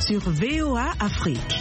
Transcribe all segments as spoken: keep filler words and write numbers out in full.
sur V O A Afrique.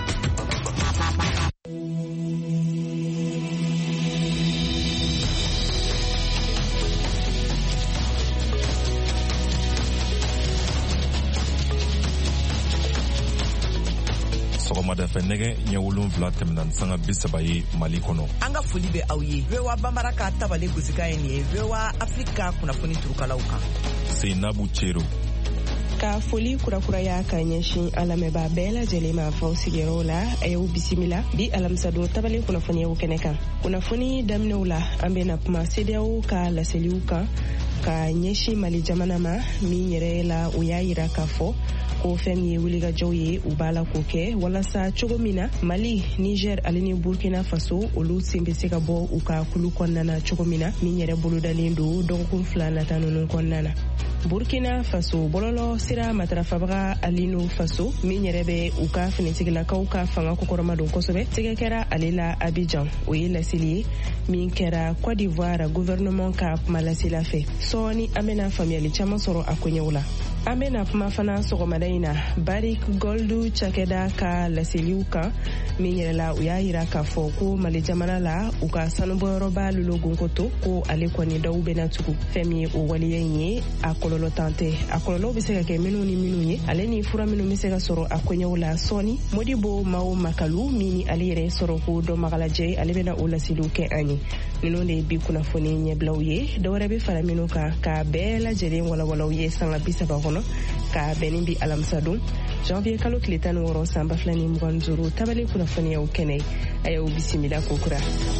Sɔgɔmada fɛ nɛgɛ ɲɛ wolonwula tɛmɛna ni sanga bi saba ye Mali kɔnɔ. An ka foli bɛ aw ye. V O A Bambara ka tabale gosika ye nin ye. V O A Afrika kunnafoni turukalaw kan. Seinabu Cero. Ka foli kurakuraya ka ɲɛsin a lamɛnbaa bɛɛ lajɛlen ma fɔ sigiyɔrɔ la a y'u bisimila bi alamisadon tabale kunnafoniyaw kɛnɛ kan. Kunnafoni daminɛw la an bɛna kuma C D A O ka laseliw kan ka ɲɛsin Mali jamana ma min yɛrɛ la u y'a yira k'a fɔ ko fɛn min ye wulikajɔw ye u b'a la k'o kɛ walasa cogo min na Mali, Niger ale ni Burkina Faso olu sen bɛ se ka bɔ u ka kulu kɔnɔna na cogo min na min yɛrɛ bolodalen don dɔgɔkun fila nata ninnu kɔnɔna na. Burkina Faso bɔlɔlɔ sira matarafabaga Alino Faso min yɛrɛ bɛ u ka finitigilakaw ka fanga kokɔrɔma don kosɛbɛ tɛgɛ kɛra ale la Abidjan o ye laseli ye min kɛra Côte d'Ivoire gouvernement ka kuma lasela fɛ sɔɔni an bɛna faamuyali caman sɔrɔ a koɲɛw la. An bɛna kuma fana sɔgɔmada in na Barrick Gold cakɛda ka laseliw kan min yɛrɛ la u y'a yira k'a fɔ ko Mali jamana la u ka sanubɔyɔrɔba Lolo Gonkoto ko ale kɔni daw bɛna tugu fɛn min ye o waleya in ye a kɔlɔlɔ tan tɛ a kɔlɔlɔ bɛ se ka kɛ minnu ni minnu ye ale ni fura minnu bɛ se ka sɔrɔ a koɲɛw la sɔɔni Modibo Mao Makalu min ni ale yɛrɛ sɔrɔ ko dɔnbagalajɛ ale bɛna o laseliw kɛ an ye ninnu de ye bi kunnafoni ɲɛbilaw ye dɔwɛrɛ bɛ fara minnu kan ka bɛɛ lajɛlen walawalaw ye sanga bi saba kɔnɔ ka bɛn ni bi alamisadon janvier kalo tile tan ni wɔɔrɔ san ba fila ni mugan ni duuru tabale kunnafoniyaw kɛnɛ a y'aw bisimila kokura.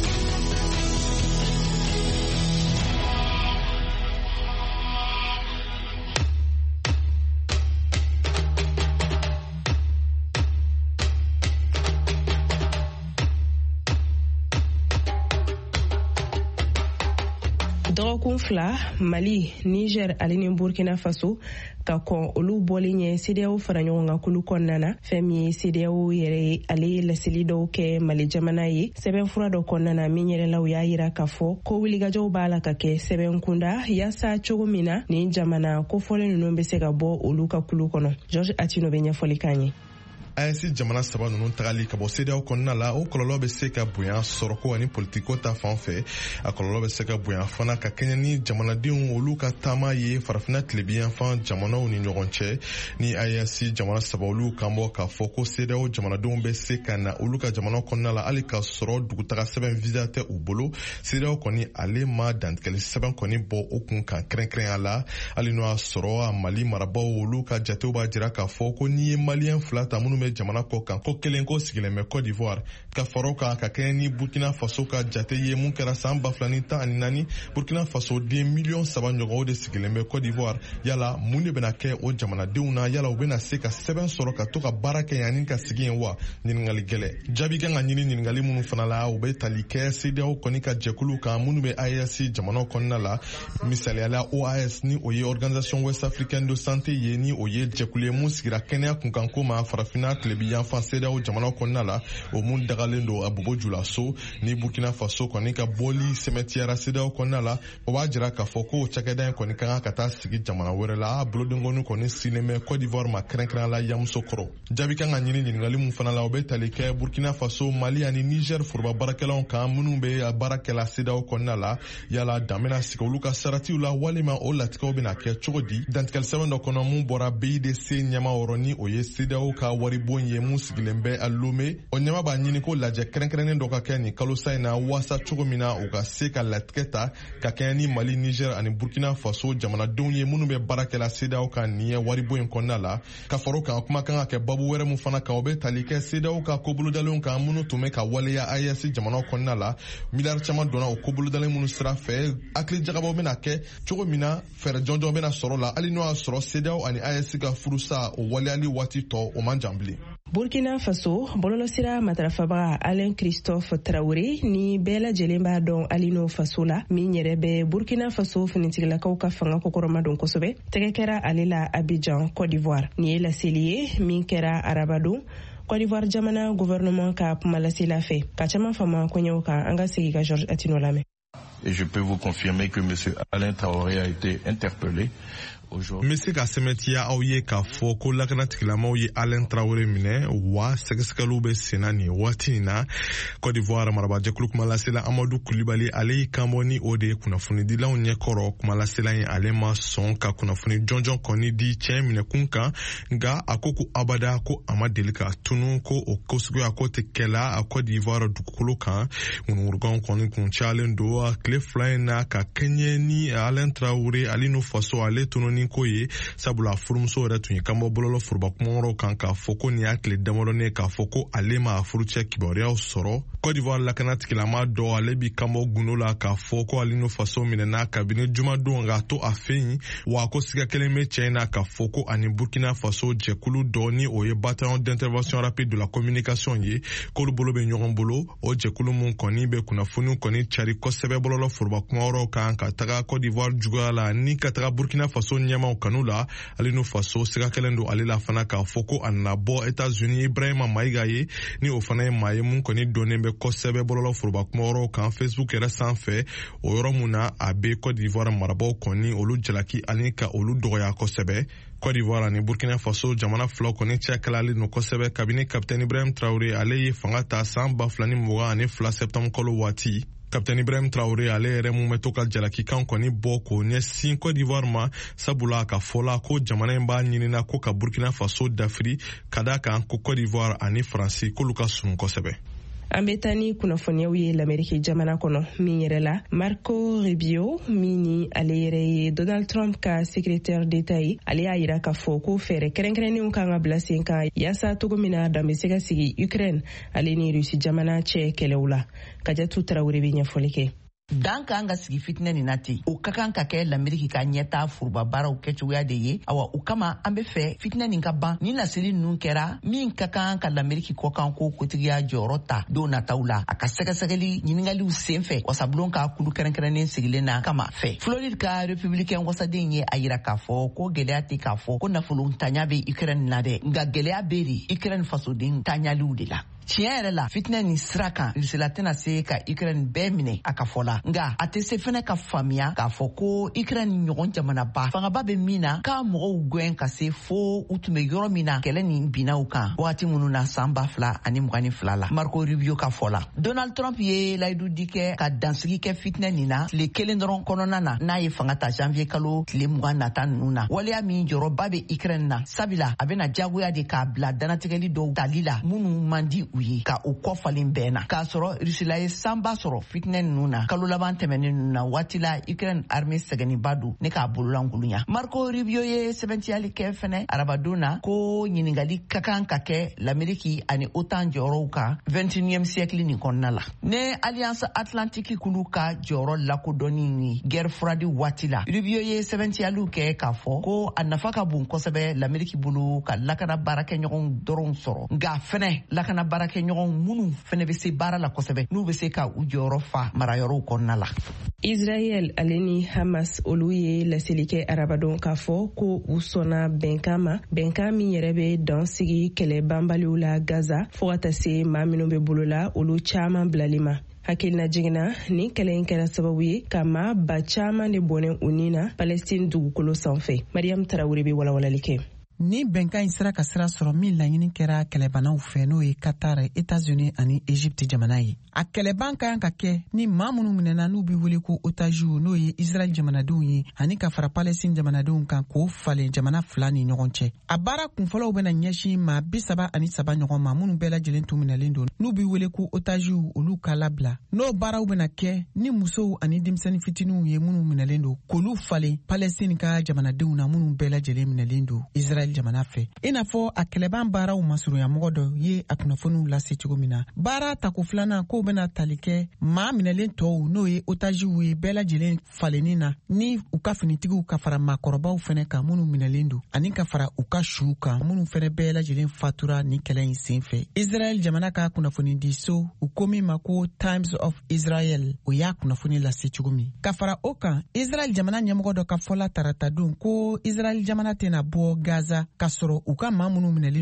Dɔgɔkun fila Mali, Niger ale ni Burkina Faso ka kɔn olu bɔlen ye C D A O fara ɲɔgɔn kan kulu kɔnɔna na fɛn min ye C D A O yɛrɛ ale ye laseli dɔw kɛ Mali jamana ye sɛbɛnfura dɔ kɔnɔna na min yɛrɛ la u y'a yira k'a fɔ ko wulikajɔw b'a la ka kɛ sɛbɛn kunda yaasa cogo min na nin jamana kofɔlen ninnu bɛ se ka bɔ olu ka kulu kɔnɔ. George Atino bɛ ɲɛfɔli k'an ye. A E S jamana saba ninnu tagali ka bɔ C D A O kɔnɔna la o kɔlɔlɔ bɛ se ka bonya sɔrɔko ani politiko ta fan fɛ a kɔlɔlɔ bɛ se ka bonya fana ka kɛɲɛ ni jamanadenw olu ka taama ye farafina tilebiyanfan jamanaw ni ɲɔgɔn cɛ ni A E S jamana saba olu kan bɔ k'a fɔ ko C D A O jamanadenw bɛ se ka na olu ka jamana kɔnɔna la hali ka sɔrɔ dugutaga sɛbɛn visa tɛ u bolo C D A O kɔni ale ma dantigɛli sɛbɛn kɔni bɔ o kun kan kɛrɛnkɛrɛnya la hali n'o y'a sɔrɔ a Mali marabaw olu ka jatew b'a jira k'a fɔ ko n'i ye maliyɛn fila ta minnu bɛ jamana kɔ kan ko kelen ko sigilen bɛ Côte d'Ivoire ka faro kan ka kɛɲɛ ni Burkina Faso ka jate ye mun kɛra san ba fila ni tan ani naani Burkina Faso den miliyɔn saba ɲɔgɔn de sigilen bɛ Côte d'Ivoire yala mun de bɛna kɛ o jamanadenw na yala u bɛna se ka sɛbɛn sɔrɔ ka to ka baara kɛ yanni ka sigi yen wa ɲininkali gɛlɛ jaabi kan ka ɲini ɲininkali minnu fana la u bɛ tali kɛ C D A O kɔni ka jɛkulu kan minnu bɛ A E S jamanaw kɔnɔna la misaliyala O A S ni o ye Organisation West Africaine de Santé ye ni o ye jɛkulu ye mun sigira kɛnɛya kunkanko ma farafina tilebi yanfan C D A O jamanaw kɔnɔna la o mun dagalen don a bobo julaso ni Burkina Faso kɔni ka bɔli sɛmɛtiyara C D A O kɔnɔna la o b'a jira k'a fɔ ko cakɛda in kɔni ka kan ka taa sigi jamana wɛrɛ la a bolodengɔni kɔni sigilen bɛ Côte d'Ivoire ma kɛrɛnkɛrɛn la Yamuso kɔrɔ jaabi kan ka ɲini ɲininkali mun fana la o bɛ tali kɛ Burkina Faso Mali ani Niger foroba baarakɛlaw kan minnu bɛ a baarakɛla C D A O kɔnɔna la yala dan bɛna sigi olu ka saratiw la walima o latigɛw bɛna kɛ cogo di dantigɛli sɛbɛn dɔ kɔnɔ mun bɔra B I D C ɲɛma ni o ye C D A O ka waribon ye mun sigilen bɛ a Lomé o ɲɛma b'a ɲini ko lajɛ kɛrɛnkɛrɛnnen dɔ ka kɛ nin kalo sa in na waasa cogo min na u ka se ka latigɛ ta ka kɛɲɛ ni Mali Niger ani Burkina Faso jamanadenw ye minnu bɛ baarakɛla C D A O ka nin ye waribon in kɔnɔna la ka faro kan kuma kan ka kɛ babu wɛrɛ mun fana kan o bɛ tali kɛ C D A O ka kobolodalenw kan minnu tun bɛ ka waleya A E S jamanaw kɔnɔna la miliyari caman donna o kobolodalen minnu sira fɛ hakili jagabaw bɛna kɛ cogo min na fɛɛrɛ jɔnjɔn bɛna sɔrɔ la hali n'o y'a sɔrɔ C D A O ani A E S ka furusa o waleyali waati tɔ o man jan bilen. Burkina Faso bɔlɔlɔsira matarafabaga Alain Christophe Traoré ni bɛɛ lajɛlen b'a dɔn Alino Faso la min yɛrɛ bɛ Burkina Faso finitigilakaw ka fanga kokɔrɔma don kosɛbɛ tɛgɛ kɛra ale la Abidjan Côte d'Ivoire nin ye laseli ye min kɛra arabadon Côte d'Ivoire jamana gouvernement ka kuma lasela fɛ ka caman fama koɲɛw kan an ka segi ka George Atino lamɛn. Et je peux vous confirmer que M. Alain Traoré a été interpellé aujourd'hui. N bɛ se ka sɛmɛtiya aw ye k'a fɔ ko lakanatigilamaw ye Alain Traoré minɛ wa sɛgɛsɛgɛliw bɛ senna nin waati in na. Côte d'Ivoire marabaajɛkulu kumalasela Amadou Coulibaly ale y'i kanbɔ ni o de ye kunnafonidilaw ɲɛkɔrɔ. Kumalasela in ale ma sɔn ka kunnafoni jɔnjɔn kɔni di cɛ minɛkun kan, nka a ko ko abada ko a ma deli ka tunu ko o ko suguya ko tɛ kɛla a Côte d'Ivoire dugukolo kan. Ŋunuŋurukanw kɔni kun cayalen don a tile fila in na ka kɛɲɛ ni Alain Traoré ale n'u faso ale tununi ko ye, sabula furumuso yɛrɛ tun ye kanbɔ bɔlɔlɔ forobakumawɔrɔw kan k'a fɔ ko nin y'a tile damadɔnin k'a fɔ ko ale ma a furucɛ kibaruyaw sɔrɔ. Côte d'Ivoire lakanatigilama dɔ ale bi kanbɔ gundo la k'a fɔ ko ale n'u faso minɛna kabini jumadon k'a to a fɛ yen, wa ko siga kelen bɛ cɛ in na k'a fɔ ko ani Burkina Faso jɛkulu dɔ ni o ye bataillon d'intervention rapide de la communication ye, k'olu bolo bɛ ɲɔgɔn bolo. O jɛkulu mun kɔni bɛ kunnafoniw kɔni cari kosɛbɛ bɔlɔlɔ forobakumawɔrɔw kan ka taga Côte d'Ivoire juguya la ni ka taga Burkina Faso ɲɛmaw kanu la. Ale n'u faso siga kelen don ale la fana k'a fɔ ko a nana bɔ États-Unis Ibrahima Maïga ye, ni o fana ye maa ye mun kɔni donnen bɛ kosɛbɛ bɔlɔlɔ forobakumawɔrɔw kan Facebook yɛrɛ sanfɛ. O yɔrɔ mun na a bɛ Côte d'Ivoire marabaw kɔni olu jalaki ani ka olu dɔgɔya kosɛbɛ. Côte d'Ivoire ani Burkina Faso jamana fila kɔni cɛkalalen no kosɛbɛ kabini Capitaine Ibrahim Traoré ale ye fanga ta san ba fila ni mugan ani fila septembre kalo waati. Capitaine Ibrahim Traoré ale yɛrɛ mun bɛ to ka jalakikan kɔni bɔ k'o ɲɛsin Côte d'Ivoire ma, sabula a ka fɔla ko jamana in b'a ɲinina ko ka Burkina Faso dafiri ka da kan ko Côte d'Ivoire ani Faransi k'olu ka surun kosɛbɛ. An bɛ taa ni kunnafoniyaw ye l'Amérique jamana kɔnɔ min yɛrɛ la. Marco Rubio min ni ale yɛrɛ ye Donald Trump ka secrétaire d'État ye, ale y'a yira k'a fɔ ko fɛɛrɛ kɛrɛnkɛrɛnnenw kan ka bila sen kan yaasa cogo min na dan bɛ se ka sigi Ukraine ale ni Rusi jamana cɛ kɛlɛw la. Kajatu Tarawele bɛ ɲɛfɔli kɛ. Dan ka an ka sigi fitinɛ nin na ten, o ka kan ka kɛ l'Amérique ka ɲɛtaa furuba baaraw kɛcogoya de ye. Awa o kama an bɛ fɛ fitinɛ nin ka ban ni laseli ninnu kɛra min ka kan ka l'Amérique kɔkan ko kotigiya jɔyɔrɔ ta don nataw la, a ka sɛgɛsɛgɛli ɲiningaliw sen fɛ wasabulon ka kulu kɛrɛnkɛrɛnnen sigilen na kama fɛ. Floride ka républicain wasaden ye a yira k'a fɔ ko gɛlɛya tɛ k'a fɔ ko nafolo ntanya bɛ Ukraine na dɛ, nka gɛlɛya bɛ de Ukraine fasoden tanyaliw de la. Tiɲɛ yɛrɛ la fitinɛ nin sira kan Rusila tɛna se ka Ukraine bɛɛ minɛ a ka fɔ la, nka a tɛ se fɛnɛ ka faamuya k'a fɔ ko Ukraine ɲɔgɔn jamanaba fangaba bɛ min na k'a mɔgɔw gɛn ka se fo u tun bɛ yɔrɔ min na kɛlɛ nin binnaw kan wagati minnu na san ba fila ani mugan ni fila la. Marco Rubio ka fɔ la. Donald Trump ye layidu di kɛ ka dansigi kɛ fitinɛ nin na tile kelen dɔrɔn kɔnɔna na n'a ye fanga ta janvier kalo tile mugan nata ninnu na. Waleya min jɔyɔrɔba bɛ Ukraine na, sabila a bɛna jagoya de k'a bila danatigɛli dɔw tali la minnu man di u ye ka u kɔfalen bɛɛ na. K'a sɔrɔ Rusila ye sanba sɔrɔ fitinɛ ninnu na kalo laban tɛmɛnen ninnu na waati la Ukraine armée sɛgɛnniba don ne k'a bololankulunya. Marco Rubio ye sɛbɛntiyali kɛ fɛnɛ arabadon na ko ɲiningali ka kan ka kɛ l'Amérique ani OTAN jɔyɔrɔw kan vingt et unième siècle nin kɔnɔna la. Ne Alliance Atlantique kulu ka jɔyɔrɔ lakodɔnni ni guerre froide waati la, Rubio ye sɛbɛntiyaliw kɛ k'a fɔ ko a nafa ka bon kosɛbɛ l'Amérique bolo ka lakana baarakɛɲɔgɔn dɔrɔn sɔrɔ, nka fɛnɛ lakana baarakɛɲɔgɔn minnu fɛnɛ bɛ se baara la kosɛbɛ n'u bɛ se ka u jɔyɔrɔ fa marayɔrɔw kɔnɔna la. Israel ale ni Hamas olu ye laseli kɛ arabadon k'a fɔ ko u sɔnna bɛnkan ma, bɛnkan min yɛrɛ bɛ dan sigi kɛlɛ banbaliw la Gaza fo ka taa se maa minnu bɛ bolo la olu caman bilali ma. Hakilina jiginna ni kɛlɛ in kɛra sababu ye ka maa ba caman de bɔnɛ u ni na Palestine dugukolo sanfɛ. Mariam Tarawele bɛ walawalali kɛ. Ni bɛnkan in sera ka sira sɔrɔ min laɲini kɛra kɛlɛbanaw fɛ n'o ye Qatar, États-Unis ani Egypte jamana ye. A kɛlɛban ka kan ka kɛ ni maa minnu minɛna n'u bɛ wele ko otages n'o ye Israel jamanadenw ye ani ka fara Palestine jamanadenw kan k'o falen jamana fila ni ɲɔgɔn cɛ. A baara kunfɔlɔw bɛna ɲɛsin maa bi saba ani saba ɲɔgɔn ma minnu bɛɛ lajɛlen tun minɛlen don n'u bɛ wele ko otages olu ka labila. N'o baaraw bɛna kɛ ni musow ani denmisɛnnin fitininw ye minnu minɛlen don k'olu falen Palestine ka jamanadenw na minnu bɛɛ lajɛlen minɛlen don Israel jamana fɛ. I n'a fɔ a kɛlɛban baaraw masurunya mɔgɔ dɔ ye a kunnafoniw lase cogo min na. Baara tako filanan k'o bɛna tali kɛ maa minɛlen tɔw n'o ye otages ye bɛɛ lajɛlen falenni na ni u ka finitigiw ka fara maakɔrɔbaw fɛnɛ kan minnu minɛlen don ani ka fara u ka suw kan minnu fɛnɛ bɛɛ lajɛlen fatura ni kɛlɛ in sen fɛ. Israel jamana ka kunnafoni di so u ko min ma ko Times of Israel o y'a kunnafoni lase cogo min. Ka fara o kan Israel jamana ɲɛmɔgɔ dɔ ka fɔla tarata don ko Israel jamana tɛna bɔ Gaza ka sɔrɔ u ka maa minnu minɛlen don olu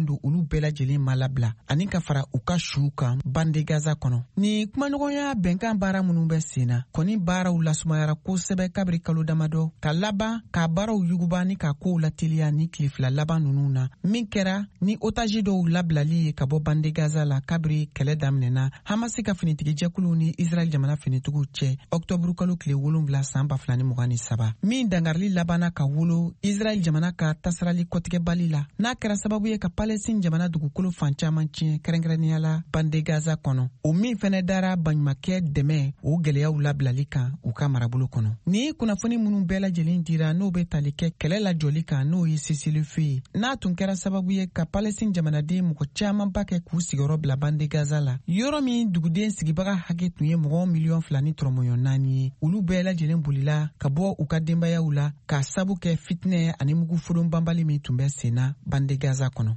bɛɛ lajɛlen ma labila ani ka fara u ka suw kan bande gaza kɔnɔ. Ni kumaɲɔgɔnya bɛnkan baara minnu bɛ sen na kɔni baaraw lasumayara kosɛbɛ kabiri kalo damadɔ ka laban ka baaraw yuguba ni ka kow lateliya ni tile fila laban ninnu na min kɛra ni otaji dɔw labilali ye ka bɔ bande gaza la kabiri kɛlɛ daminɛna Hamasi ka finitigijɛkulu ni Israel jamana finitigiw cɛ ɔktɔburu kalo tile wolonwula san ba fila ni mugan ni saba min dangarili labanna ka wolo Israel jamana ka tasarali kɔtigɛbali la n'a kɛra sababu ye ka Palestine jamana dugukolo fan caman tiɲɛ kɛrɛnkɛrɛnnenya la bande gaza kɔnɔ o min fɛnɛ dara baɲumankɛ dɛmɛ o gwɛlɛyaw labilali kan u ka marabolo kɔnɔ. Ni kunnafoni minnu bɛɛ lajɛlen dira n'o bɛ tali kɛ kɛlɛ lajɔli kan n'o ye sisilife ye n'a tun kɛra sababu ye ka Palestine jamanaden mɔgɔ camanba kɛ k'u sigiyɔrɔ bila bande gaza la yɔrɔ min duguden sigibaga hakɛ tun ye mɔgɔ miliyɔn fila ni tɔrɔmɔɲɔ naani ye olu bɛɛ lajɛlen bolila ka bɔ u ka denbayaw la k'a sabu kɛ fitinɛ ani mugu fodon banbali min tun bɛ senna bande gaza kɔnɔ.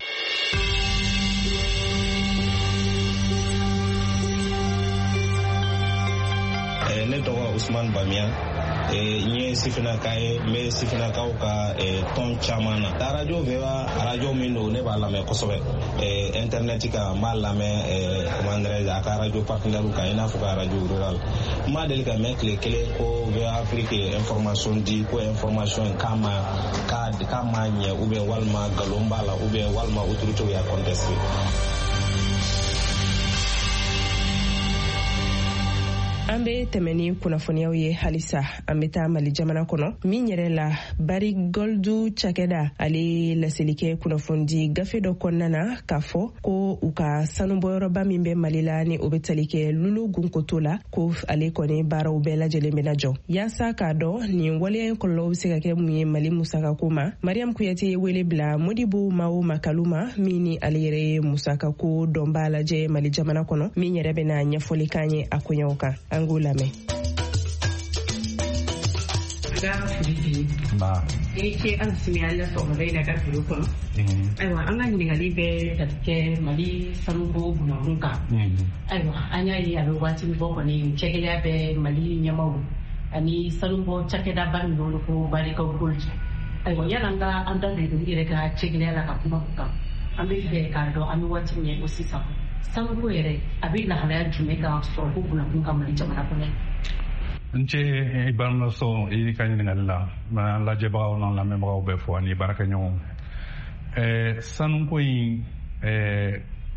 Ne tɔgɔ Usman Bamiya n ye sifinaka ye n bɛ sifinakaw ka tɔn caman na arajo V A arajo min don ne b'a lamɛn kosɛbɛ internet kan n b'a lamɛn comment dirais-je a ka arajo partenaire kan i n'a fɔ ka arajo rural n ma deli ka mɛn tile kelen ko V A Afrique information di ko information k'a ma k'a ma ɲɛ ou bien walima nkalon b'a la ou bien walima autorité y'a contesté. An bɛ tɛmɛ ni kunnafoniyaw ye halisa an bɛ taa Mali jamana kɔnɔ min yɛrɛ la Bari Goldu cakɛda ale laselikɛ kunnafoni gafe dɔ kɔnɔna na k'a fɔ ko u ka sanubɔyɔrɔba min bɛ Mali la ni o bɛ tali kɛ Lulu Gunkoto la ko ale kɔni baaraw bɛɛ lajɛlen bɛna jɔ yaasa k'a dɔn nin waleya in kɔlɔlɔ bɛ se ka kɛ mun ye Mali musakako ma Mariam Kuyate ye wele bila Modibo Mao Makalu ma min ni ale yɛrɛ ye musakako dɔnbaa lajɛ Mali jamana kɔnɔ min yɛrɛ bɛna ɲɛfɔli k'an ye a koɲɛw kan. Angola me. Ba. E ke an simiyalla so ga ina ka firo ko. Aiwa an ga ni gali be da ke Mali sango bunarunka. Aiwa anya yi alo wati bo ko ni chekela be Mali nyamawu. Ani sango chakeda ban do ko bari ko kulji. Aiwa yana ga an da ne dire ga chekela la ka kuma ka. An be be ka do an wati ne ko sisa. Sango yere abi la hala jume ka so ko bunarunka Mali jamana ko ne. Nche ibarno so i kanyi ngalla ma la jeba on la memra be fo ani baraka nyon eh sanu ko yi eh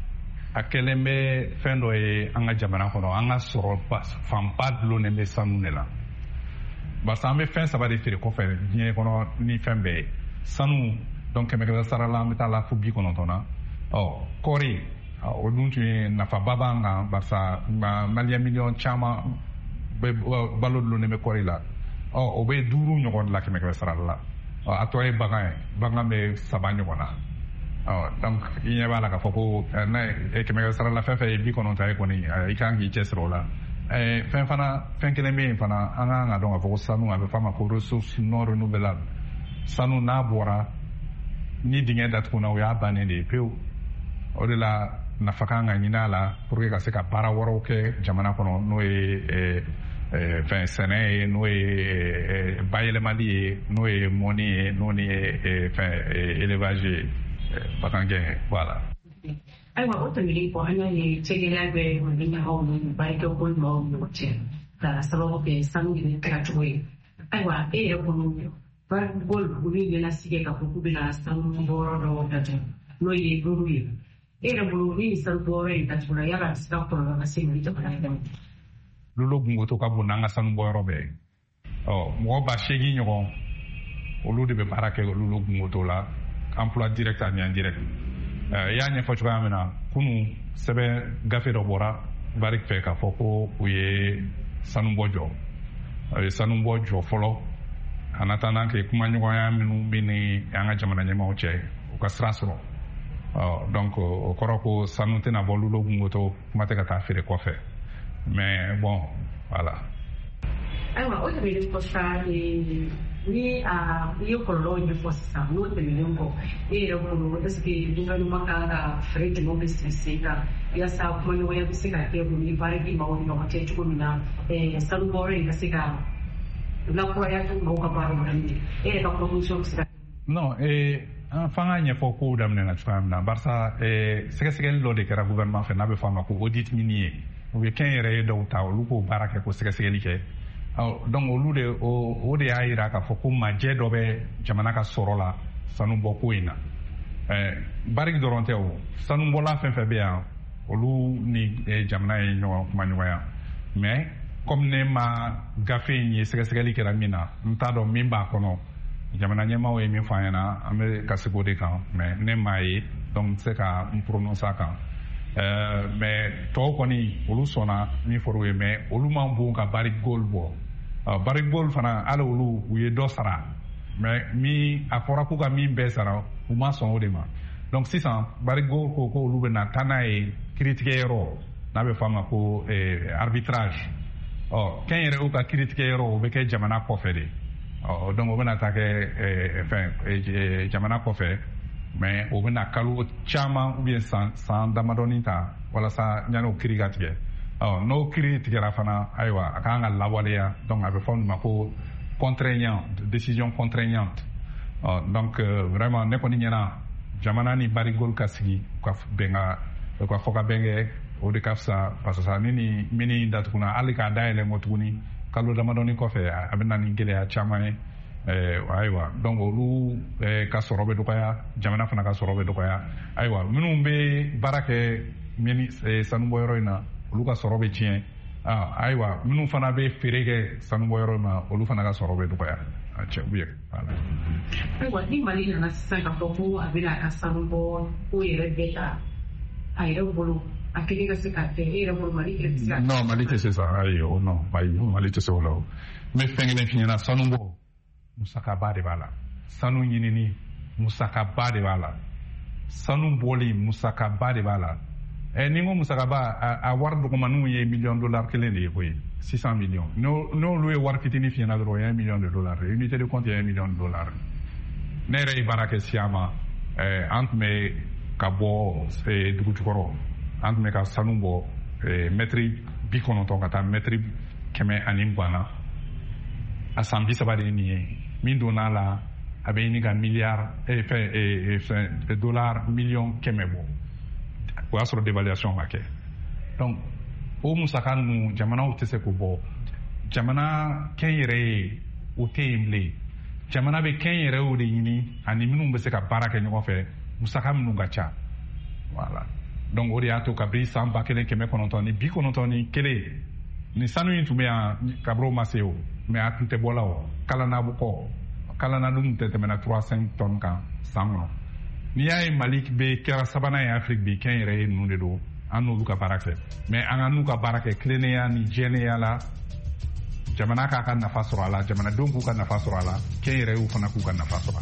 akeleme fendo e anga jamana ko anga soro pas fam padlo ne me sanu ne la ba sambe fen sa ba de fere ko fe ni ko ni fembe sanu donc me ga sara la meta la fubi ko non tona oh kori o duntu na fa baba nga ba sa malia million chama be balodlo ne me korila o be duru nyogon la keme sarala o atoy bagan bagan me sabanyo kona o donc inya bala ka foko na e keme sarala fa fa bi kono tay koni i kan gi chesrola e fen fana fen kene me fana anga nga donc foko sanu ave fama ko ressources non renouvelables sanu na bora ni dinga dat kuna o ya banende pe o de la nafaka nga nyinala pour que ka se ka para woro ke jamana kono no e enfin sene no e bayele mali no e moni no ni enfin élevage bakange voilà ai wa oto ni ko hanya ni chegela be ni na ho ni bai ko ko mo mo che ta sabo ke sangi ni ka chwe ai wa e ko no ba gol buli ni na sige ka ko bila sangi boro do ta no ye guru ye era bulu ni san bore ta chura ya ra sta ko na singi to na ida Lulu Gunkoto ka bunanga sanu boyoro be oh mo ba shegi nyogo olu de be barake Lulu Gunkoto la emploi direct et indirect euh ya nya fo chwa mena kunu sebe gafe do bora barik fe ka foko uye sanu bojo e sanu bojo folo anatana ke kuma nyogo ya minu bini anga jamana nyama oche o ka strasro oh donc o koroko sanu tena bo Lulu Gunkoto mate ka ta fere ko fe. Mais bon, voilà. Alors, on avait une poste ni a io collo in posta, non per il lungo. E ero quello che si dice non manca freddo non si sega. Ya sa come noi abbiamo sega che mi pare di ma non c'è più una e sta un po' in sega. La proia tu non capare grandi. E la produzione sta No, e fanga ɲɛfɔ kow daminɛna cogoya min na barisa sɛgɛsɛgɛli dɔ de kɛra gouvernement fɛ n'a bɛ fɔ a ma ko audit minier u bɛ kɛn yɛrɛ ye dɔw ta olu k'o baara kɛ ko sɛgɛsɛgɛli kɛ donc olu de o de y'a yira k'a fɔ ko majɛ dɔ bɛ jamana ka sɔrɔ la sanu bɔ ko in na bariki dɔrɔn tɛ o sanu bɔla fɛn fɛn bɛ yan olu ni jamana ye ɲɔgɔn kuma ɲɔgɔnya mais comme ne ma gafe in ye sɛgɛsɛgɛli kɛra min na n t'a dɔn min b'a kɔnɔ jamana ɲɛmaaw ye min fɔ an ɲɛna an bɛ ka segi o de kan mais ne m'a ye donc n tɛ se ka n prononcer a kan mais tɔw kɔni olu sɔnna min fɔr'u ye mais olu man bon ka barrique gold bɔ barrique gold fana hali olu u ye dɔ sara mais min a fɔra k'u ka min bɛɛ sara u ma sɔn o de ma donc sisan barrique gold ko ko olu bɛ na taa n'a ye kiiritigɛyɔrɔ n'a bɛ fɔ a ma ko arbitrage ɔ kɛn yɛrɛ u ka kiiritigɛyɔrɔ o bɛ kɛ jamana kɔfɛ de ɔ donc o bɛna taa kɛ fɛn jamana kɔfɛ mais o bɛna kalo caman ou bien san san damadɔni ta walasa yanni o kiiri ka tigɛ ɔ n'o kiiri tigɛra fana ayiwa a kan ka lawaleya donc a bɛ fɔ olu ma ko contraignant décision contraignante ɔ donc vraiment ne kɔni ɲɛna jamana ni barrique gold ka sigi ka bɛn ka u ka fɔ ka bɛn kɛ o de ka fisa parce que ni ni mini datuguna hali k'a dayɛlɛ mɔ tuguni kalo damadɔni kɔfɛ a bɛ na ni gɛlɛya caman ye ayiwa donc olu ka sɔrɔ bɛ dɔgɔya jamana fana ka sɔrɔ bɛ dɔgɔya ayiwa minnu bɛ baara kɛ mini sanubɔyɔrɔ in na olu ka sɔrɔ bɛ tiɲɛ ayiwa minnu fana bɛ feere kɛ sanubɔyɔrɔ in na olu fana ka sɔrɔ bɛ dɔgɔya a cɛ u ye ayiwa ni mali nana sisan ka fɔ ko a bɛna a ka sanubɔ ko yɛrɛ bɛ ta a yɛrɛ bolo a kelen ka se k'a kɛ e yɛrɛ bolo mali tɛ se non mali tɛ se sa ayi o non ayi mali tɛ se o la o n bɛ fɛn kelen f'i ɲɛna sanubɔ musakaba de b'a la sanu ɲinini musakaba de b'a la sanu bɔli musakaba de b'a la ɛ ni n ko musakaba a wari dɔgɔmaninw ye miliyɔn dolari kelen de ye koyi six cent millions n'olu ye wari fitinin f'i ɲɛna dɔrɔn o ye un million de dollars unité de compte ye un million de dollars ne yɛrɛ ye baara kɛ Siama ɛ an tun bɛ ka bɔ dugu jukɔrɔ an tun bɛ ka sanu bɔ mɛtiri bi kɔnɔntɔn ka taa mɛtiri kɛmɛ ani mugan a san bi saba de ye nin ye min donna la a bɛ ɲini ka miliyari fɛn dolari miliyɔn kɛmɛ bɔ o y'a sɔrɔ dévaluation ma kɛ donc o musaka ninnu jamanaw tɛ se k'o bɔ jamana kɛn yɛrɛ ye o tɛ yen bilen jamana bɛ kɛn yɛrɛw de ɲini ani minnu bɛ se ka baara kɛ ɲɔgɔn fɛ musaka minnu ka ca voilà donc o de y'a to kabiri san ba kelen kɛmɛ kɔnɔntɔn ni bi kɔnɔntɔn ni kelen ni sanu in tun bɛ yan kabiri o ma se o mais a tun tɛ bɔ la o kalana kɔ kalana dun tɛ tɛmɛna trois cinq tonnes kan san kɔnɔ n'i y'a ye mali bɛ kɛra sabanan ye afiriki bi kɛn yɛrɛ ye ninnu de don an n'olu ka baara kɛ mais an ka n'u ka baara kɛ tilennenya ni jɛlenya la jamana k'a ka nafa sɔrɔ a la jamanadenw k'u ka nafa sɔrɔ a la kɛn yɛrɛ y'u fana k'u ka nafa sɔrɔ a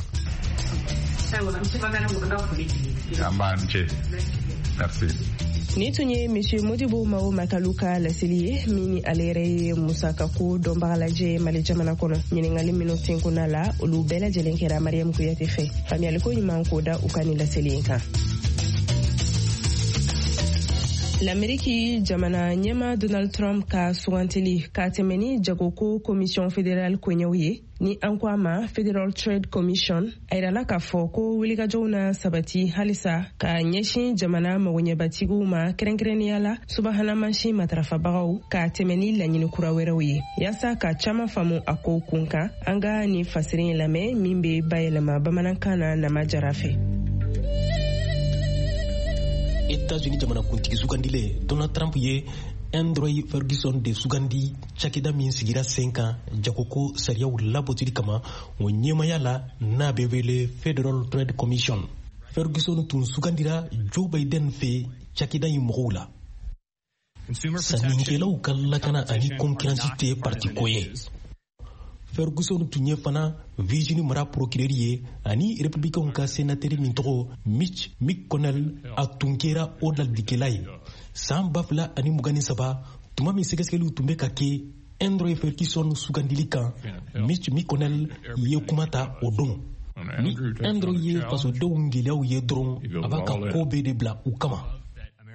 la. an b'a ce merci. Ni tun ye Monsieur Modibo Mao Makalu ka laseli ye min ni ale yɛrɛ ye musaka ko dɔnbaga lajɛ Mali jamana kɔnɔ ɲininkali minnu tenkuna la olu bɛɛ lajɛlen kɛra Mariam Kuyate fɛ faamuyali ko ɲuman k'o da u ka ni laseli in kan. L'Amérique jamana ɲɛma Donald Trump ka sugantili ka tɛmɛ ni jagoko commission fédérale koɲɛw ye ni an ko a ma Federal Trade Commission a yirala k'a fɔ ko wulikajɔw na sabati halisa ka ɲɛsin jamana magoɲɛbatigiw ma kɛrɛnkɛrɛnnenya la subahana mansin matarafabagaw ka tɛmɛ ni laɲini kura wɛrɛw ye yaasa ka caman faamu a kow kun kan an ka ni fasiri in lamɛn min bɛ bayɛlɛma bamanankan na Nama Jara fɛ. États-Unis jamana kuntigi sugandile Donald Trump ye Andrew Ferguson de sugandi cakɛda min sigira sen kan jagoko sariyaw labɔtili kama o ɲɛmaya la n'a bɛ wele Federal Trade Commission. Ferguson tun sugandira Joe Biden fɛ cakɛda in mɔgɔw la. Sanninikɛlaw ka lakana ani concurrence tɛ parti ko ye. Ferguson tun ye fana Virginia mara procureur ye ani républicain ka sénateur min tɔgɔ Mitch McConnell a tun kɛra o ladikɛla ye san ba fila ani mugan ni saba tuma min sɛgɛsɛgɛliw tun bɛ ka kɛ Andrew Ferguson sugandili kan Mitch McConnell ye kuma ta o don ni Andrew ye fasodenw gɛlɛyaw ye dɔrɔn a b'a ka ko bɛɛ de bila u kama.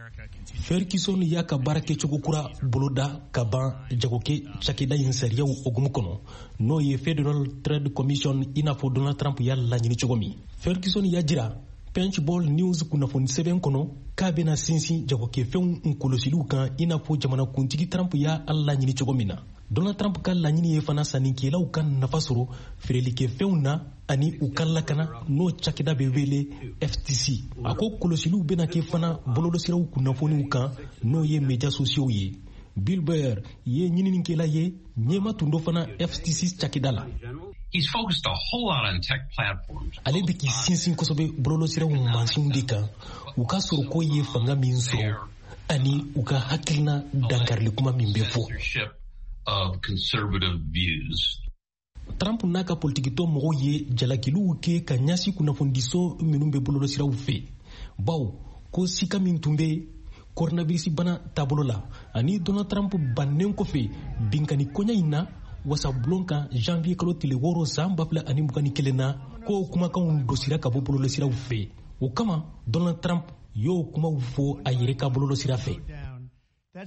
Ferguson y'a ka baara kɛcogo kura boloda ka ban jagokɛ cakɛda in sariyaw hokumu kɔnɔ n'o ye Federal Trade Commission i n'a fɔ Donald Trump y'a laɲini cogo min. Ferguson y'a jira Punchbowl News kunnafoni sɛbɛn kɔnɔ k'a bɛna sinsin jagokɛfɛnw nkɔlɔsiliw kan i n'a fɔ jamanakuntigi Trump y'a laɲini cogo min na. Donald Trump ka laɲini ye fana sannikɛlaw ka nafa sɔrɔ feerelikɛfɛnw na ani u ka lakana n'o cakɛda bɛ wele F T C. A ko kɔlɔsiliw bɛna kɛ fana bɔlɔlɔsiraw kunnafoniw kan n'o ye médias sociaux ye. Bill Baer ye ɲininikɛla ye ɲɛma tun dɔ fana F T C cakɛda la. He's focused a whole lot on tech platforms. Ale bɛ k'i sinsin kosɛbɛ bɔlɔlɔsiraw mansinw de kan u ka sɔrɔ ko ye fanga min sɔrɔ ani u ka hakilina dankarili kuma min bɛ fɔ. Of conservative views. Trump n'a ka politikitɔ mɔgɔw ye jalakiliw kɛ ka ɲasi kunnafonidiso minnu bɛ bɔlɔlɔsiraw fɛ bawo ko sika min tun bɛ coronavirus bana taabolo la ani Donald Trump bannen kɔfɛ binkani koɲa in na wasabulon kan janvier kalo tile wɔɔrɔ san ba fila ani mugan ni kelen na ko kumakanw dosira ka bɔ bɔlɔlɔsiraw fɛ o kama Donald Trump y'o kumaw fɔ a yɛrɛ ka bɔlɔlɔsira fɛ. Bi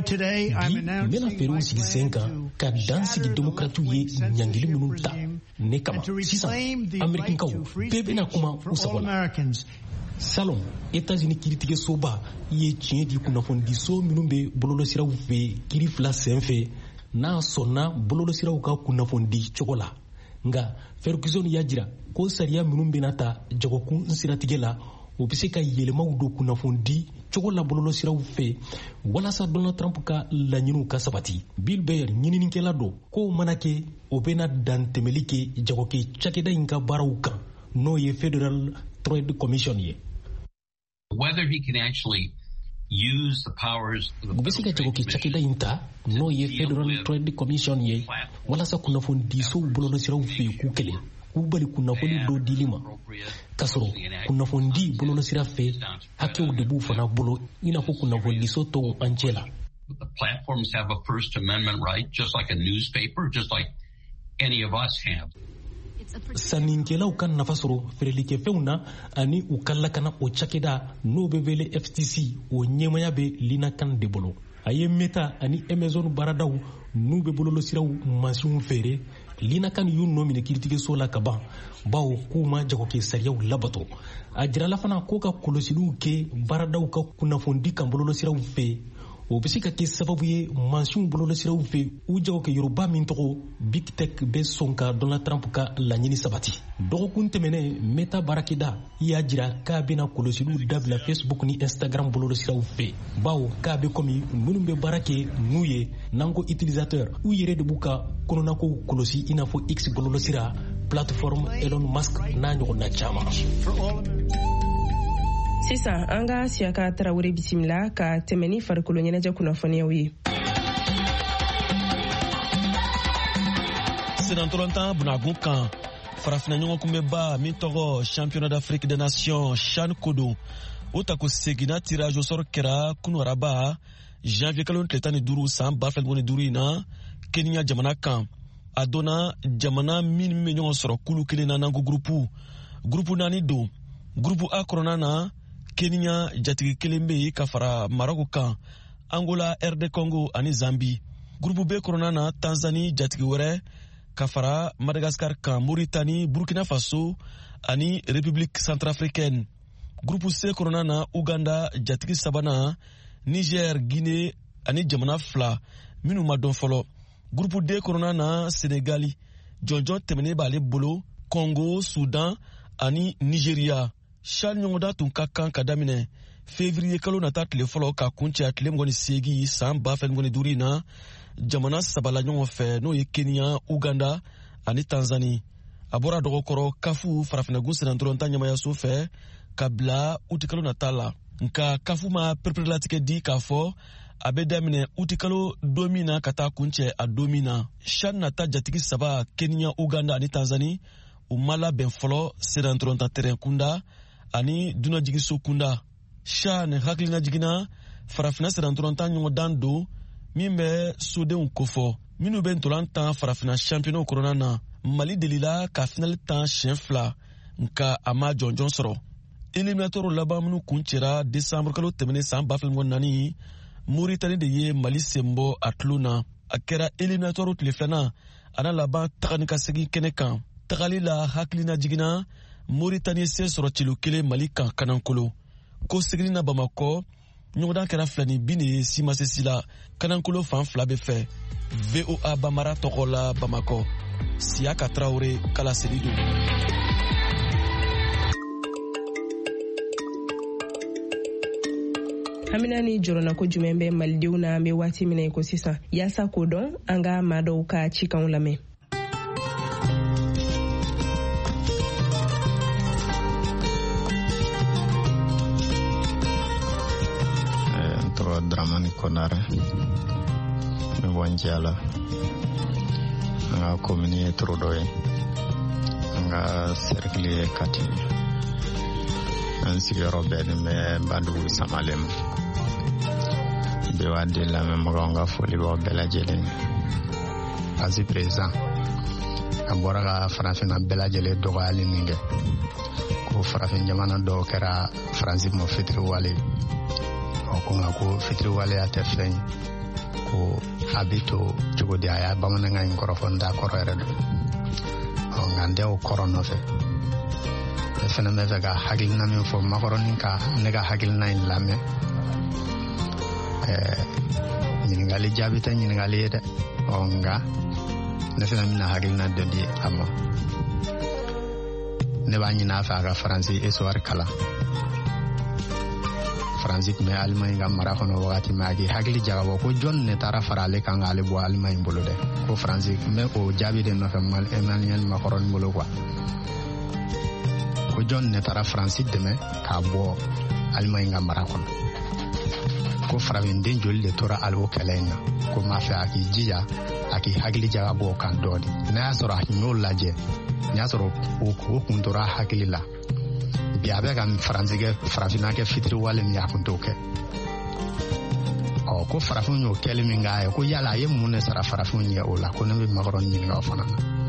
n bɛna fɛɛrɛw sigi sen kan ka dan sigi demokratiw ye ɲangili minnu ta ne kama sisan amerikankaw bɛɛ bɛna kuma u sago la. Salon États-Unis kiiritigɛsoba ye tiɲɛ di kunnafonidiso minnu bɛ bɔlɔlɔsiraw fɛ kiiri fila sen fɛ n'a sɔnna bɔlɔlɔsiraw ka kunnafonidi cogo la nka Ferguson y'a jira ko sariya minnu bɛna ta jagokun siratigɛ la o bɛ se ka yɛlɛmaw don kunnafoni cogo la bɔlɔlɔsiraw fɛ walasa Donald Trump ka laɲiniw ka sabati. Bill Baer ɲininikɛla don kow mana kɛ o bɛna dantɛmɛli kɛ jagokɛ cakɛda in ka baaraw kan n'o ye Federal Trade Commission ye. Whether he can actually use the powers of the u bɛ se ka jagokɛ cakɛda in ta n'o ye Federal Trade Commission ye walasa kunnafonidisow bɔlɔlɔsiraw fɛ k'u kɛlɛ k'u bali kunnafoni dɔ dili ma k'a sɔrɔ kunnafonidi bɔlɔlɔsira fɛ hakɛw de b'u fana bolo i n'a fɔ kunnafonidiso tɔw an cɛ la. The platforms have a First Amendment right, just like a newspaper, just like any of us have. Sanninkɛlaw ka nafa sɔrɔ feerelikɛfɛnw na ani u ka lakana o cakɛda n'o bɛ wele F T C o ɲɛmaya bɛ Lina Khan de bolo. A ye Meta ani Amazon baaradaw n'u bɛ bɔlɔlɔsiraw mansinw feere Lina Khan y'u nɔ minɛ kiiritigɛso la ka ban bawo k'u ma jagokɛ sariyaw labato. A jirala fana ko ka kɔlɔsiliw kɛ baaradaw ka kunnafonidi kan bɔlɔlɔsiraw fɛ o bɛ se ka kɛ sababu ye mansinw bɔlɔlɔsiraw fɛ u jagokɛ yɔrɔba min tɔgɔ Big Tech bɛ sɔn ka Donald Trump ka laɲini sabati. Dɔgɔkun tɛmɛnen Meta baarakɛda y'a jira k'a bɛna kɔlɔsiliw dabila Facebook ni Instagram bɔlɔlɔsiraw fɛ bawo k'a bɛ komi minnu bɛ baara kɛ n'u ye n'an ko utilisateur u yɛrɛ de b'u ka kɔnɔnakow kɔlɔsi i n'a fɔ X bɔlɔlɔsira plateforme Elon Musk n'a ɲɔgɔnna caman. Sisan an ka Siyaka Tarawele bisimila ka tɛmɛ ni farikolo ɲɛnajɛ kunnafoniyaw ye. Senatɔrɔntan bunagun kan farafina ɲɔgɔnkunbɛba min tɔgɔ Championnat d'Afrique des Nations CHAN Kodon o ta ko seginna tirage au sort kɛra kunu araba janvier kalo tile tan ni duuru san ba fila ni duuru in na Kenya jamana kan a donna jamana min bɛ ɲɔgɔn sɔrɔ kulu kelen na n'an ko gurupu gurupu naani don gurupu A kɔnɔna na Kenya jatigi kelen bɛ yen ka fara Maroc kan Angola, R D Congo ani Zambie. Gurupu B kɔnɔna na Tanzanie jatigi wɛrɛ ka fara Madagascar kan Mauritanie, Burkina Faso ani République centrafricaine. Gurupu C kɔnɔna na Uganda jatigi sabanan Niger, Guinée ani jamana fila minnu ma dɔn fɔlɔ. Gurupu D kɔnɔna na Senegali jɔnjɔn tɛmɛnen b'ale bolo Congo, Soudan ani Nigeria. CHAN ɲɔgɔnda tun ka kan ka daminɛ février kalo nata tile fɔlɔ ka kuncɛ tile mugan ni seegin san ba fila mugan ni duuru in na jamana saba la ɲɔgɔn fɛ n'o ye Kenya, Uganda ani Tanzanie. A bɔra dɔgɔkɔrɔ kafu farafinɛgun senatɔrɔntan ɲɛmayaso fɛ ka bila uti kalo nata la nka kafu ma pereperelatigɛ di k'a fɔ a bɛ daminɛ uti kalo don min na ka taa kuncɛ a don min na. CHAN nata jatigi saba Kenya, Uganda ani Tanzanie u ma labɛn fɔlɔ senatɔrɔntan terrain kunda ani dunajigiso kunda. CHAN hakilina jiginna farafina senatɔrɔntan ɲɔgɔndan don min bɛ sodenw kofɔ minnu bɛ ntolan tan farafina championnat kɔnɔna na. Mali delila ka finali tan siɲɛ fila nka a ma jɔnjɔn sɔrɔ. éliminatoire laban minnu kun cɛra décembre kalo tɛmɛnen san ba fila ni naani Mauritanie de ye Mali senbɔ a tulo na. A kɛra éliminatoire tile filanan ana laban tagani ka segin kɛnɛ kan. Tagali la hakilina jiginna Mauritanie se sɔrɔ cilo kelen Mali kan Kanankolo. Ko seginni na Bamakɔ ɲɔgɔndan kɛra fila ni bin de ye si ma se si la. Kanankolo fan fila bɛ fɛ. V O A Bamara tɔgɔ la Bamakɔ. Siaka Traoré Kala Selido. Hamina ni jorona ko jumɛn bɛ malidenw na an bɛ waati min na ko sisan yaasa k'o dɔn an ka maa dɔw ka cikanw lamɛn. n tɔgɔ Dramani Konare n bɛ bɔ Njala an ka komini ye toro dɔ ye an ka cercle ye Kati an sigiyɔrɔ bɛnnen bɛ Bandugu Samalem. Bɛ waa di lamɛnbagaw ka foli b'aw bɛɛ lajɛlen. Asi président a bɔra ka farafinna bɛɛ lajɛlen dɔgɔyali min kɛ ko farafin jamana dɔw kɛra Faransi ma fitiriwale ɔ ko nka ko fitiriwaleya tɛ fɛn ye ko a bɛ to cogo di a y'a bamanankan in kɔrɔfɔ n t'a kɔrɔ yɛrɛ don ɔ nka n tɛ o kɔrɔ nɔfɛ ne fana bɛ fɛ ka hakilina min fɔ makɔrɔni ka ne ka hakilina in lamɛn. Ɲininkali jaabi tɛ ɲininkali ye dɛ ɔ nka ne fana bɛna hakilina dɔ di a ma. Ne b'a ɲini a fɛ a ka Faransi histoire kalan. Faransi tun bɛ Alimaɲi ka mara kɔnɔ wagati min a k'i hakili jagabɔ ko jɔn ne taara fara ale kan k'ale bɔ Alimaɲi bolo dɛ ko Faransi n bɛ o jaabi de nɔfɛ Emmanuel Macron bolo quoi ko jɔn ne taara Faransi dɛmɛ k'a bɔ Alimaɲi ka mara kɔnɔ. Ko farafin joli de tora al'o kɛlɛ in na ko m'a fɛ a k'i jija a k'i hakili jagabɔ o kan dɔɔni n'a y'a sɔrɔ a y'o lajɛ n'a y'a sɔrɔ o kun tora hakili la bi a bɛ ka Faransi kɛ farafinna kɛ fitiriwale min a kun t'o kɛ ɔ ko farafin y'o kɛli min k'a ye ko yala a ye mun de sara farafin ɲɛ o la ko ne bɛ Macron ɲininka o fana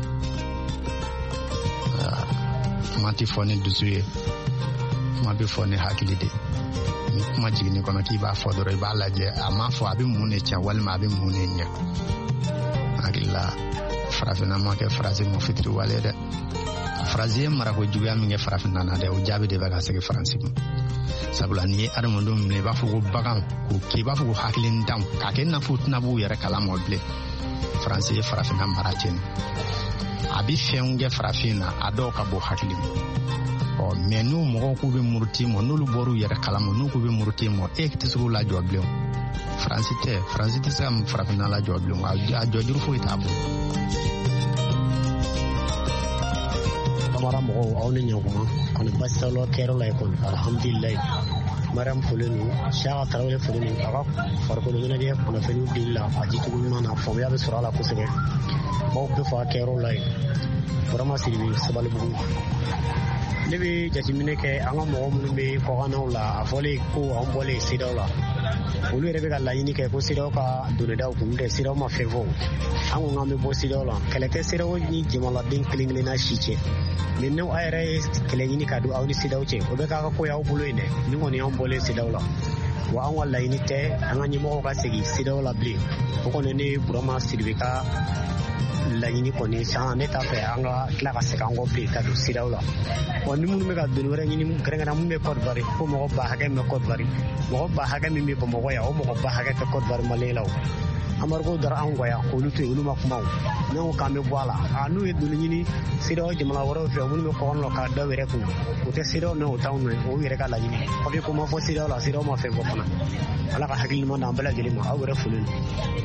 na kuma tɛ fɔ ni dusu ye kuma bɛ fɔ ni hakili de ni kuma jiginni kɔnɔ k'i b'a fɔ dɔrɔn i b'a lajɛ a m'a fɔ a bɛ mun de tiɲɛ walima a bɛ mun de ɲɛ hakili la farafinna ma kɛ Faransi ma fitiriwale dɛ Faransi ye marako juguya min kɛ farafinna na dɛ o jaabi de bɛ ka segin Faransi ma sabula n'i ye adamadenw minɛ i b'a fɔ ko bagan k'o kɛ i b'a fɔ ko hakilintanw k'a kɛ i n'a fɔ u tɛna b'u yɛrɛ kalama bilen Faransi ye farafinna mara tiɲɛ a bɛ fɛnw kɛ farafin na a dɔw ka bɔ hakili ma ɔ mɛ n'u mɔgɔw k'u bɛ muruti mɔ n'olu bɔr'u yɛrɛ kalama n'u k'u bɛ muruti mɔ e tɛ se k'u lajɔ bilen Faransi tɛ Faransi tɛ se ka farafinna lajɔ bilen a jɔjuru foyi t'a bolo. Kamara mɔgɔw aw ni ɲɔgɔn kɔni basi t'aw la kɛyɔrɔ la ye kɔni alihamudulilayi Mariam fɔlen don Siaka Tarawele fɔlen don a ka farikolo ɲɛnajɛ kunnafoniw dili la a jicogo ɲuman na faamuya bɛ sɔrɔ a la kosɛbɛ maaw bɛ fɔ a kɛyɔrɔ la yen Burama Sidibe Sabalibugu. Ne bɛ jateminɛ kɛ an ka mɔgɔ minnu bɛ kɔkannɔw la a fɔlen ko an bɔlen CEDEAO la olu yɛrɛ bɛ ka laɲini kɛ ko CEDEAO ka donnidaw kun tɛ CEDEAO ma fɛn fɔ an ko k'an bɛ bɔ CEDEAO la kɛlɛ tɛ CEDEAO ni jamanaden kelen kelenna si cɛ mɛ n'aw a yɛrɛ ye kɛlɛ ɲini ka don aw ni CEDEAO cɛ o bɛ k'a ka ko y'aw bolo yen dɛ ni kɔni y'an bɔlen CEDEAO la wa an ka laɲini tɛ an ka ɲɛmɔgɔw ka segin CEDEAO la bilen o kɔni ne Burama Sidibe ka laɲini kɔni san ne t'a fɛ an ka tila ka segin an kɔ bilen ka don CEDEAO la wa ni minnu bɛ ka doni wɛrɛ ɲini kɛrɛnkɛrɛnnen mun bɛ Côte d'Ivoire ko mɔgɔ ba hakɛ min bɛ Côte d'Ivoire mɔgɔ ba hakɛ min bɛ Bamakɔ yan o mɔgɔ ba hakɛ tɛ Côte d'Ivoire maliyɛn la o Amarico dara anw kɔ yan k'olu to yen olu ma kuma o ne ko k'an bɛ bɔ a la a n'u ye doni ɲini CEDEAO jamana wɛrɛw fɛ minnu bɛ kɔkannɔ la k'a da u yɛrɛ kun o tɛ CEDEAO nɔ o t'anw nɔ ye o yɛrɛ ka laɲini papiye ko ma fɔ CEDEAO la CEDEAO ma fɛn fɔ fana Ala ka hakili ɲuman d'an bɛɛ lajɛlen ma aw yɛrɛ folen don.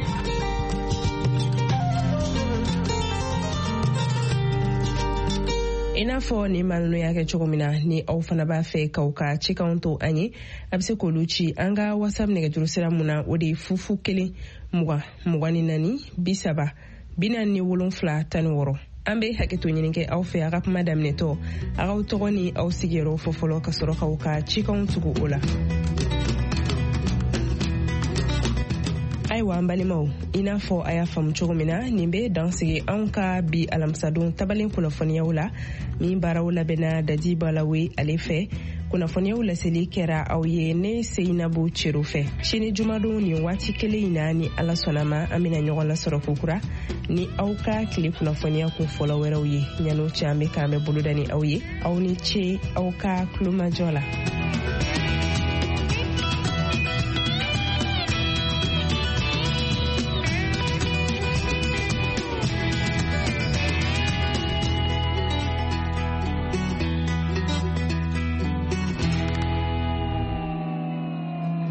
I n'a fɔ ni maa ninnu y'a kɛ cogo min na ni aw fana b'a fɛ k'aw ka cikanw to an ye a bɛ se k'olu ci an ka WhatsApp nɛgɛjuru sira mun na o de ye fufu kelen mugan mugan ni naani bi saba bi naani ni wolonfila tan ni wɔɔrɔ an bɛ hakɛto ɲini kɛ aw fɛ a ka kuma daminɛtɔ a k'aw tɔgɔ ni aw sigiyɔrɔ fɔ fɔlɔ ka sɔrɔ k'aw ka cikanw tugu o la. Ayiwa an balimaw i n'a fɔ a y'a faamu cogo min na nin bɛ dansigi anw ka bi alamisadon tabalen kunnafoniyaw la min baaraw labɛnna Dadi Balawe ale fɛ kunnafoniyaw laseli kɛra aw ye ne Seinabu Cero fɛ. Sini jumadon ni waati kelen in na ni Ala sɔnna ma an bɛna ɲɔgɔn lasɔrɔ kokura ni aw ka tile kunnafoniya kun fɔlɔ wɛrɛw ye. Ɲano cɛ an bɛ k'an bɛ boloda ni aw ye. Aw ni ce aw ka kulomajɔ la.